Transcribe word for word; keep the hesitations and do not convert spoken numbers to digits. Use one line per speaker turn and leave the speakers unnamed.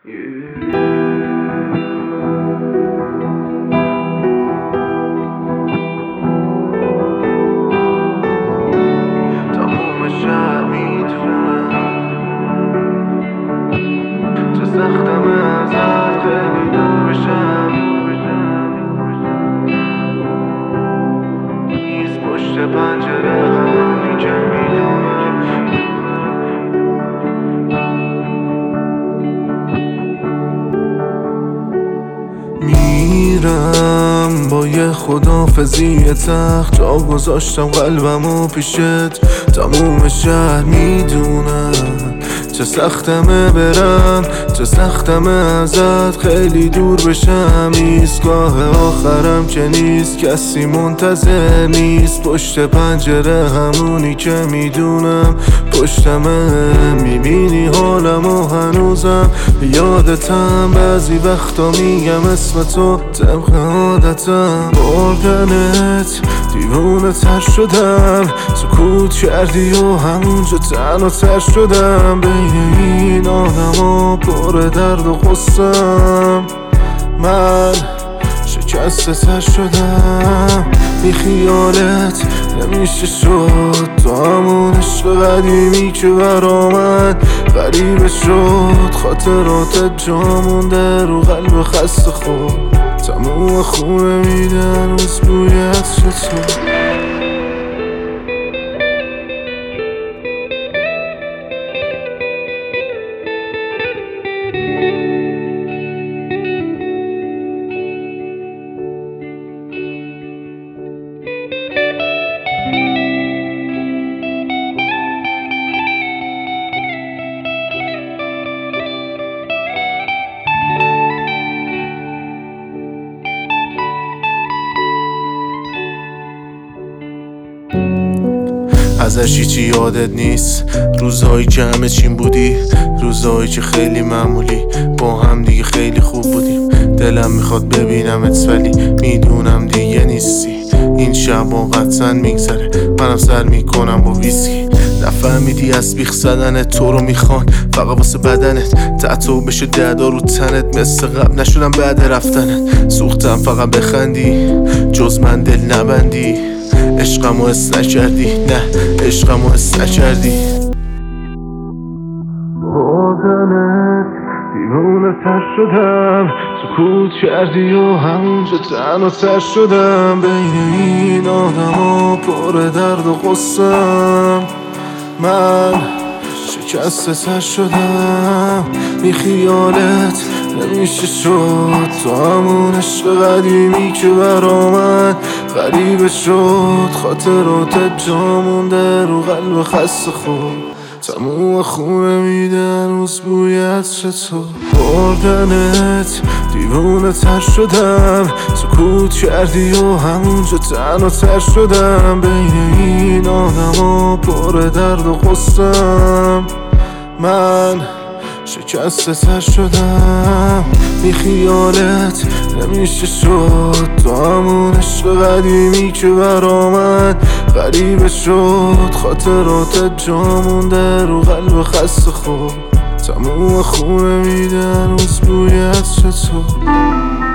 تموم شهر میدونم چه سختم ازت خیلی دور بشم. نیست پشت پنجره همونی که میدونم. میرم با یه خداحافظی تخت، جا گذاشتم قلبمو پیشت. تموم شهر میدونم چه سختمه برم، چه سختمه ازت خیلی دور بشم. ایستگاه آخرم که نیست، کسی منتظر نیست. پشت پنجره همونی که میدونم پشتمه. میبینی حالمو هنوزم یادتم، بعضی وقتا میگم اسم تو طبق عادتم. بردنت دیوونه تر شدم، سکوت کردی و همونجا تنها تر شدم. بین این آدم ها پر درد و غصم، من شکسته تر شدم. بی خیالت نمیشه شد، تو همون عشق قدیمی که برا من غریبه شد. خاطراتت جا مونده رو قلب خسته خود، تموم خونه میده هنوز بویت چطور. ازش هیچی یادت نیست، روزهایی که همه چیم بودی، روزهایی که خیلی معمولی با هم دیگه خیلی خوب بودیم. دلم میخواد ببینمت ولی میدونم دیگه نیستی. این شب قطعا میگذره، منم سر میکنم با ویسکی. نفهمیدی از بیخ زدنت تو رو میخوان فقط واسه بدنت. تتو بشه دردا رو تنت، مثل قبل نشدم بعد رفتنت. سوختم فقط بخندی، جز من دل نبندی. عشقمو حس نکردی، نه عشقمو حس نکردی. بردنت دیوونه تر شدم، سکوت کردی و همونجا تنها تر شدم. بین این آدم ها پر درد و غصم، من شکسته تر شدم. بی خیالت نمیشه شد، تو همون عشق قدیمی که برا من غریبه شد. خاطراتت جا مونده رو قلب خسته خود، تموم خونه میده هنوز بویت چطور. بردنت دیوونه تر شدم، سکوت کردی و همونجا تنها تر شدم. بین این آدم ها پر درد و غصم، من شکسته تر شدم. بی خیالت نمیشه شد، تو همون عشق قدیمی که برا من غریبه شد. خاطراتت جا مونده رو قلب خسته خود، تموم خونه میده هنوز بویت چطور.